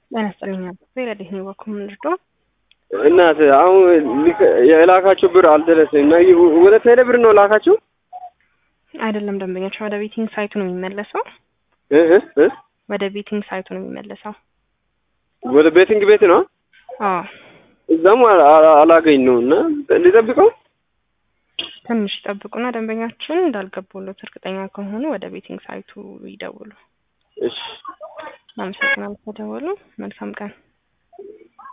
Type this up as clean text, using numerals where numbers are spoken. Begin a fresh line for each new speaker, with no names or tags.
ያነስተኛ በረዲህ ነው ኮምንድዶ
እናት አሁን የላካችሁ ብር አልደረሰኝ እና ወደ ቴሌ ብር ነው ላካችሁ
አይደለም ደንበኛቸው ወደ ቤቲንግ ሳይቱ ነው የሚመለሰው ወደ ቤቲንግ ሳይቱ ነው የሚመለሰው
ወደ ቤቲንግ ቤት ነው
አዎ
እዛም አላገኝ ነውና ሊጠብቀው
ትንሽ ጠብቁና ደንበኛችን እንዳልገቡለት እርግጠኛ ከሆኑ ወደ ቤቲንግ ሳይቱ ይደውሉ
እሺ
አመሰግናለሁ ተደውሉ መልካም ቀን